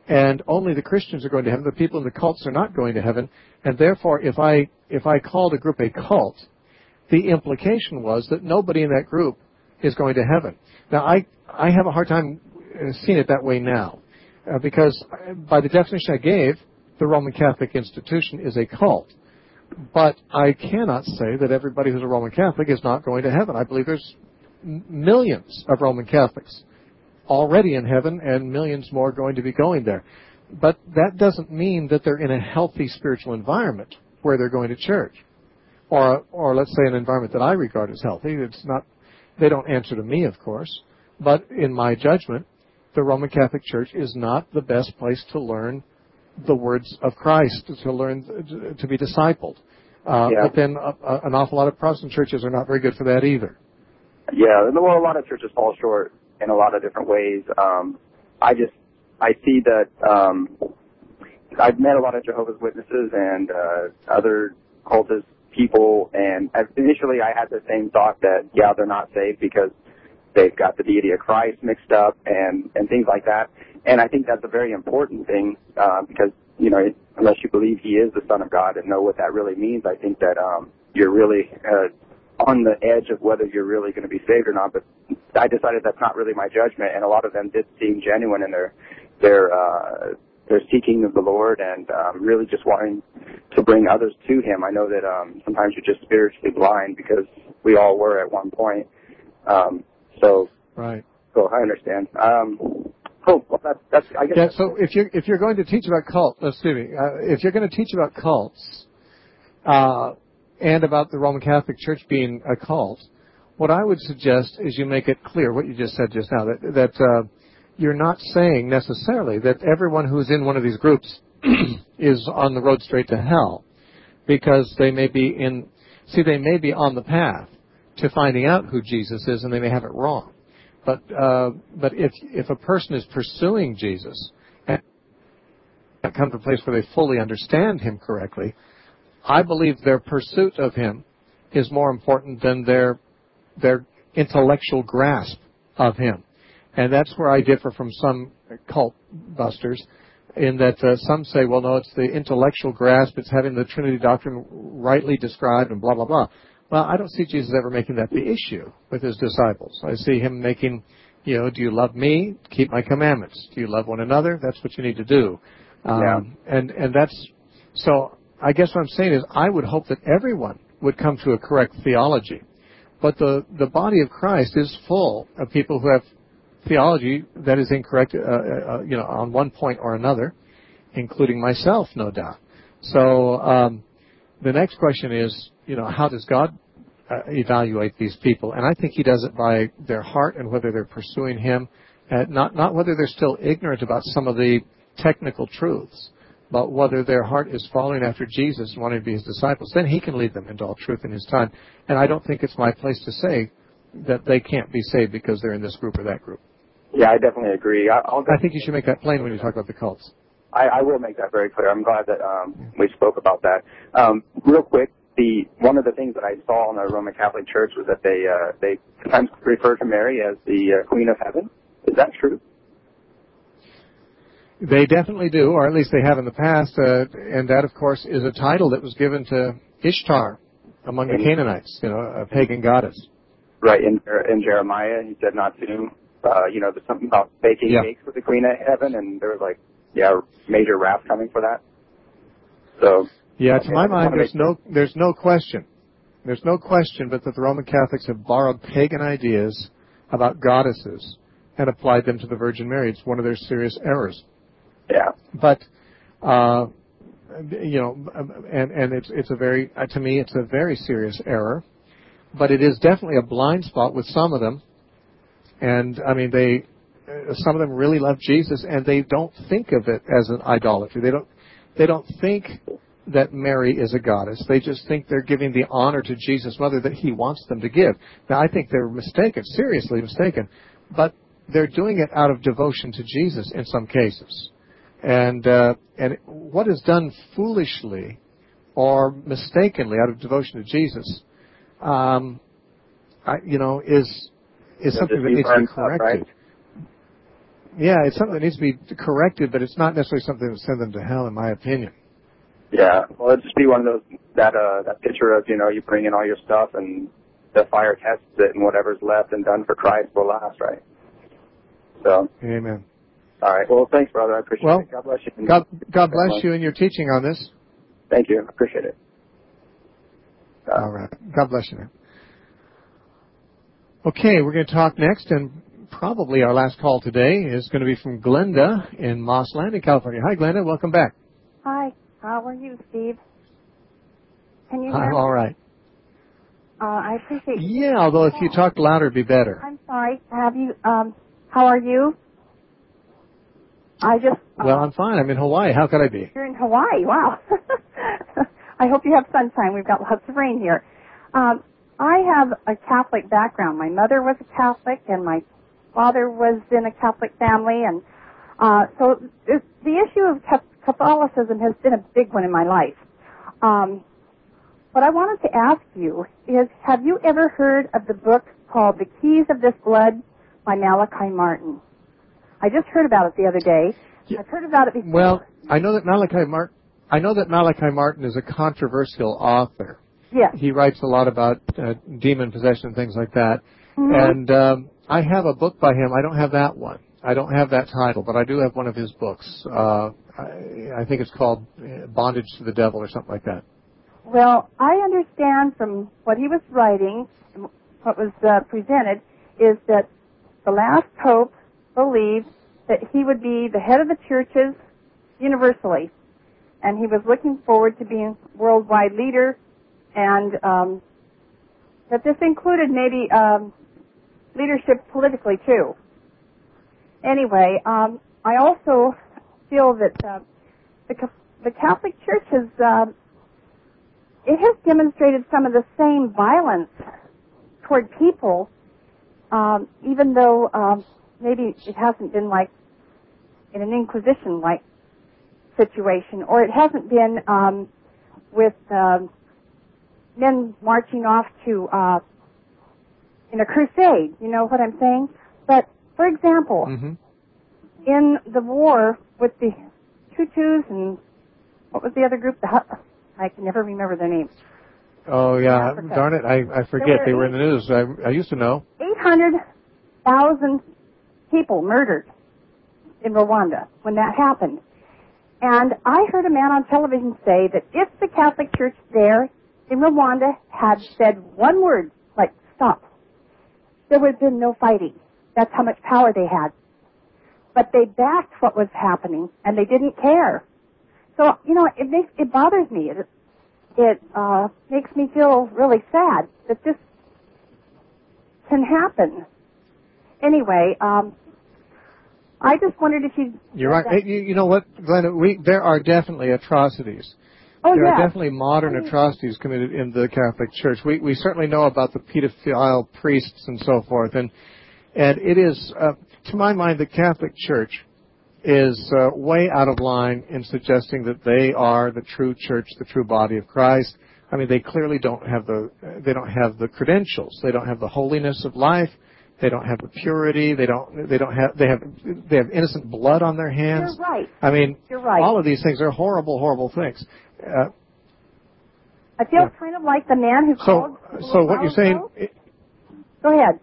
and only the Christians are going to heaven. The people in the cults are not going to heaven, and therefore, if I if I called a group a cult, the implication was that nobody in that group is going to heaven. Now, I I have a hard time seeing it that way now, uh, because by the definition I gave, the Roman Catholic institution is a cult. But I cannot say that everybody who's a Roman Catholic is not going to heaven. I believe there's m- millions of Roman Catholics already in heaven and millions more going to be going there. But that doesn't mean that they're in a healthy spiritual environment where they're going to church. Or, or let's say an environment that I regard as healthy. It's not, they don't answer to me, of course. But in my judgment, the Roman Catholic Church is not the best place to learn the words of Christ, to learn, to be discipled. Uh, yeah. But then uh, uh, an awful lot of Protestant churches are not very good for that either. Yeah, well, a lot of churches fall short in a lot of different ways. Um, I just, I see that, um, I've met a lot of Jehovah's Witnesses and uh, other cultist people, and initially I had the same thought that, yeah, they're not saved because they've got the deity of Christ mixed up and, and things like that. And I think that's a very important thing uh, because, you know, unless you believe he is the Son of God and know what that really means, I think that um, you're really uh, on the edge of whether you're really going to be saved or not. But I decided that's not really my judgment, and a lot of them did seem genuine in their their uh, their seeking of the Lord and um, really just wanting to bring others to him. I know that um, sometimes you're just spiritually blind because we all were at one point. Um, so, right. So I understand. Um, Cool. Well, that's, that's, I guess. Yeah, so if you're, if you're going to teach about cult, excuse me, uh, if you're going to teach about cults, uh, and about the Roman Catholic Church being a cult, what I would suggest is you make it clear what you just said just now, that, that, uh, you're not saying necessarily that everyone who's in one of these groups is on the road straight to hell, because they may be in, see, they may be on the path to finding out who Jesus is, and they may have it wrong. But uh, but if if a person is pursuing Jesus and come to a place where they fully understand him correctly, I believe their pursuit of him is more important than their their intellectual grasp of him. And that's where I differ from some cult busters, in that uh, some say, well, no, it's the intellectual grasp, it's having the Trinity doctrine rightly described and blah, blah, blah. Well, I don't see Jesus ever making that the issue with his disciples. I see him making, you know, do you love me? Keep my commandments. Do you love one another? That's what you need to do. Um, yeah. And and that's, so I guess what I'm saying is I would hope that everyone would come to a correct theology. But the, the body of Christ is full of people who have theology that is incorrect, uh, uh, you know, on one point or another, including myself, no doubt. So um, the next question is, you know, how does God uh, evaluate these people? And I think he does it by their heart and whether they're pursuing him, uh, not not whether they're still ignorant about some of the technical truths, but whether their heart is following after Jesus and wanting to be his disciples. Then he can lead them into all truth in his time. And I don't think it's my place to say that they can't be saved because they're in this group or that group. Yeah, I definitely agree. I, I'll I think you should make that plain when you talk about the cults. I, I will make that very clear. I'm glad that um, we spoke about that. Um, real quick, the one of the things that I saw in the Roman Catholic Church was that they uh, they sometimes refer to Mary as the uh, Queen of Heaven. Is that true? They definitely do, or at least they have in the past. Uh, and that, of course, is a title that was given to Ishtar among the Canaanites, you know, a pagan goddess. Right. In, in Jeremiah, he said not to, uh, you know, there's something about baking yeah. cakes with the Queen of Heaven, and there was like, yeah, major wrath coming for that. So. Yeah, okay, to my mind, there's no there's no question. There's no question but that the Roman Catholics have borrowed pagan ideas about goddesses and applied them to the Virgin Mary. It's one of their serious errors. Yeah. But, uh, you know, and, and it's, it's a very, uh, to me, it's a very serious error. But it is definitely a blind spot with some of them. And, I mean, they, uh, some of them really love Jesus, and they don't think of it as an idolatry. They don't, they don't think that Mary is a goddess. They just think they're giving the honor to Jesus' mother that he wants them to give. Now, I think they're mistaken, seriously mistaken, but they're doing it out of devotion to Jesus in some cases. And uh, and what is done foolishly or mistakenly out of devotion to Jesus, um, I, you know, is is something that needs to be corrected. Up, right? yeah, it's something that needs to be corrected, but it's not necessarily something that will send them to hell, in my opinion. Yeah, well, it'd just be one of those, that, uh, that picture of, you know, you bring in all your stuff and the fire tests it and whatever's left and done for Christ will last, right? So. Amen. All right. Well, thanks, brother. I appreciate well, it. God bless you. God, God bless you in your teaching on this. Thank you. I appreciate it. Uh, all right. God bless you, man. Okay, we're going to talk next, and probably our last call today is going to be from Glenda in Moss Landing, California. Hi, Glenda. Welcome back. Hi. How are you, Steve? Can you hear I'm me? all right. Uh, I appreciate you. Yeah, although if you talked louder, it'd be better. I'm sorry. Have you, um, how are you? I just... Uh, well, I'm fine. I'm in Hawaii. How could I be? You're in Hawaii. Wow. I hope you have sunshine. We've got lots of rain here. Um, I have a Catholic background. My mother was a Catholic, and my father was in a Catholic family, and uh, so the issue of Catholicism has been a big one in my life. Um, what I wanted to ask you is, have you ever heard of the book called The Keys of This Blood by Malachi Martin? I just heard about it the other day. Yeah. I've heard about it before. Well, I know that Malachi Martin. I know that Malachi Martin is a controversial author. Yes. He writes a lot about uh, demon possession and things like that. Mm-hmm. And um, I have a book by him. I don't have that one. I don't have that title, but I do have one of his books. Uh, I, I think it's called Bondage to the Devil or something like that. Well, I understand from what he was writing, what was uh, presented, is that the last pope believed that he would be the head of the churches universally, and he was looking forward to being worldwide leader, and um, that this included maybe um, leadership politically too. Anyway, um, I also feel that uh, the, the Catholic Church has uh, it has demonstrated some of the same violence toward people, um, even though um, maybe it hasn't been like in an Inquisition-like situation, or it hasn't been um, with uh, men marching off to uh, in a crusade. You know what I'm saying? But for example, mm-hmm. in the war with the Hutus and what was the other group? The I can never remember their names. Oh, yeah. Darn it. I, I forget. They were in the news. I, I used to know. eight hundred thousand people murdered in Rwanda when that happened. And I heard a man on television say that if the Catholic Church there in Rwanda had said one word, like stop, there would have been no fighting. That's how much power they had. But they backed what was happening, and they didn't care. So, you know, it makes, it bothers me. It, it uh, makes me feel really sad that this can happen. Anyway, um, I just wondered if you... You're right. Hey, you, you know what, Glenda? We, there are definitely atrocities. Oh, there yes. are definitely modern I mean, atrocities committed in the Catholic Church. We, we certainly know about the pedophile priests and so forth. And, and it is, uh, to my mind, the Catholic Church is uh, way out of line in suggesting that they are the true church, the true body of Christ. I mean, they clearly don't have the they don't have the credentials. They don't have the holiness of life. They don't have the purity. They don't they don't have they have they have innocent blood on their hands. You're right. I mean, You're right. All of these things are horrible, horrible things. Uh, I feel yeah. kind of like the man who so, called. So what you're saying? It, Go ahead.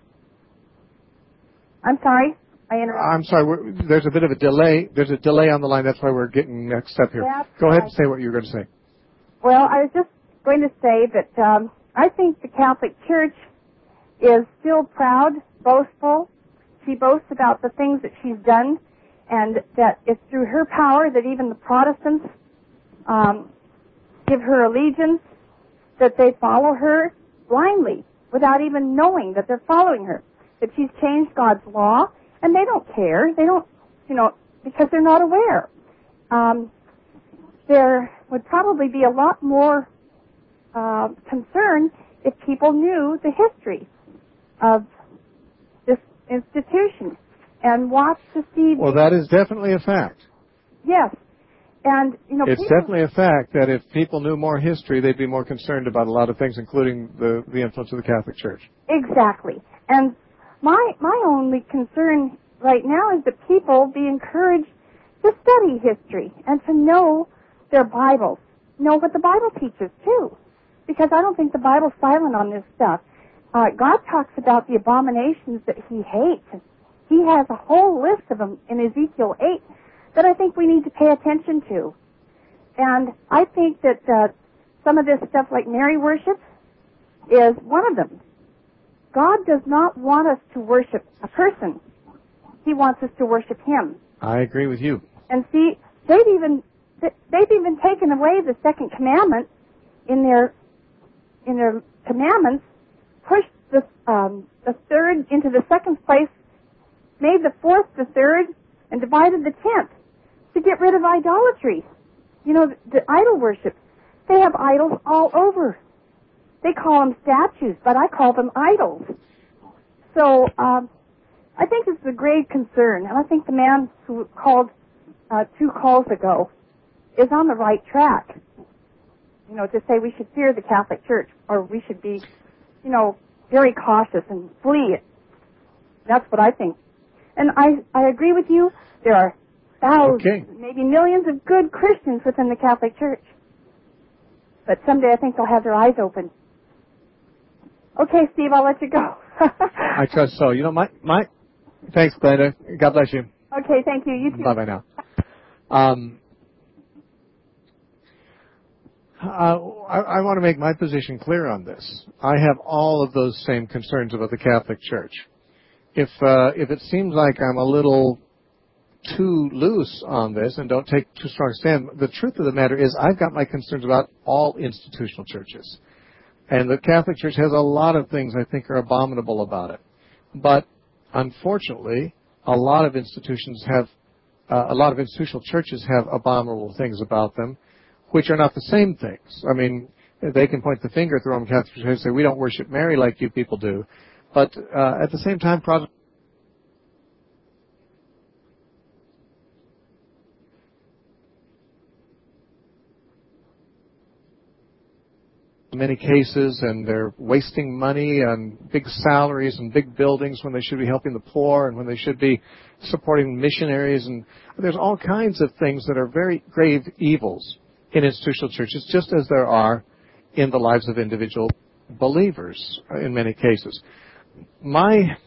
I'm sorry. I interrupted. I'm sorry. We're, there's a bit of a delay. There's a delay on the line. That's why we're getting next up here. That's Go ahead right. and say what you were going to say. Well, I was just going to say that um, I think the Catholic Church is still proud, boastful. She boasts about the things that she's done, and that it's through her power that even the Protestants um, give her allegiance, that they follow her blindly without even knowing that they're following her, that she's changed God's law. And they don't care. They don't, you know, because they're not aware. Um, there would probably be a lot more uh, concern if people knew the history of this institution and watched to see. Well, that is definitely a fact. Yes, and you know, it's people, definitely a fact that if people knew more history, they'd be more concerned about a lot of things, including the the influence of the Catholic Church. Exactly, and. My my only concern right now is that people be encouraged to study history and to know their Bibles, know what the Bible teaches too. Because I don't think the Bible's silent on this stuff. Uh, God talks about the abominations that He hates. He has a whole list of them in Ezekiel eight that I think we need to pay attention to. And I think that uh, some of this stuff like Mary worship is one of them. God does not want us to worship a person. He wants us to worship Him. I agree with you. And see, they've even they've even taken away the second commandment in their in their commandments, pushed the um, the third into the second place, made the fourth the third, and divided the tenth to get rid of idolatry. You know, the, the idol worship. They have idols all over. They call them statues, but I call them idols. So um, I think this is a grave concern, and I think the man who called uh, two calls ago is on the right track. You know, to say we should fear the Catholic Church, or we should be, you know, very cautious and flee it. That's what I think. And I, I agree with you. There are thousands, okay. maybe millions of good Christians within the Catholic Church. But someday I think they'll have their eyes open. Okay, Steve, I'll let you go. I trust so. You know, my, my, thanks, Glenda. God bless you. Okay, thank you. You too. Bye-bye now. Um, Uh, I, I want to make my position clear on this. I have all of those same concerns about the Catholic Church. If uh, if it seems like I'm a little too loose on this and don't take too strong a stand, the truth of the matter is I've got my concerns about all institutional churches. And the Catholic Church has a lot of things I think are abominable about it. But unfortunately, a lot of institutions have, uh, a lot of institutional churches have abominable things about them, which are not the same things. I mean, they can point the finger at the Roman Catholic Church and say, we don't worship Mary like you people do. But uh, at the same time, Protestant in many cases, and they're wasting money on big salaries and big buildings when they should be helping the poor and when they should be supporting missionaries. And there's all kinds of things that are very grave evils in institutional churches, just as there are in the lives of individual believers in many cases. My,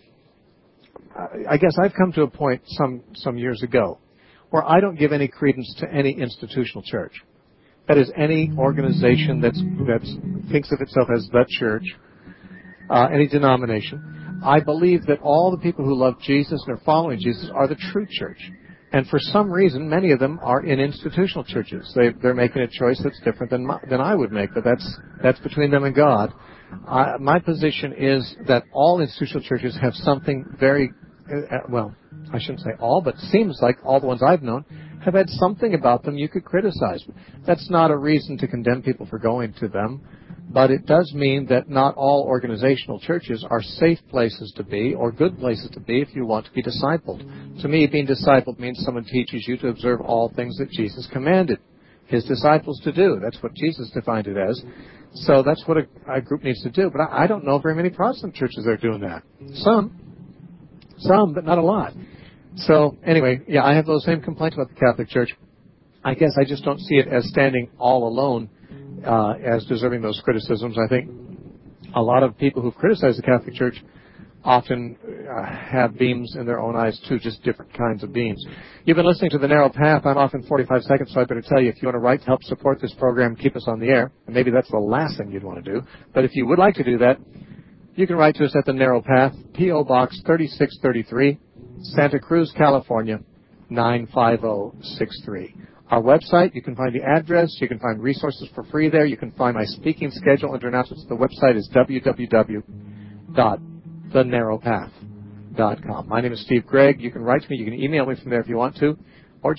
I guess I've come to a point some, some years ago where I don't give any credence to any institutional church. That is, any organization that's, that's thinks of itself as the church, uh, any denomination. I believe that all the people who love Jesus and are following Jesus are the true church. And for some reason, many of them are in institutional churches. They, they're making a choice that's different than my, than I would make, but that's that's between them and God. Uh, my position is that all institutional churches have something very, uh, well, I shouldn't say all, but seems like all the ones I've known have had something about them you could criticize. That's not a reason to condemn people for going to them. But it does mean that not all organizational churches are safe places to be or good places to be if you want to be discipled. To me, being discipled means someone teaches you to observe all things that Jesus commanded His disciples to do. That's what Jesus defined it as. So that's what a, a group needs to do. But I, I don't know very many Protestant churches that are doing that. Some. Some, but not a lot. So anyway, yeah, I have those same complaints about the Catholic Church. I guess I just don't see it as standing all alone Uh, as deserving those criticisms. I think a lot of people who criticize the Catholic Church often uh, have beams in their own eyes too, just different kinds of beams. You've been listening to The Narrow Path. I'm off in forty-five seconds, so I better tell you, if you want to write to help support this program, keep us on the air, and maybe that's the last thing you'd want to do, but if you would like to do that, you can write to us at The Narrow Path, P O Box thirty-six thirty-three, Santa Cruz, California, nine five zero six three. Our website, you can find the address, you can find resources for free there, you can find my speaking schedule under announcements. The website is w w w dot the narrow path dot com. My name is Steve Gregg. You can write to me, you can email me from there if you want to.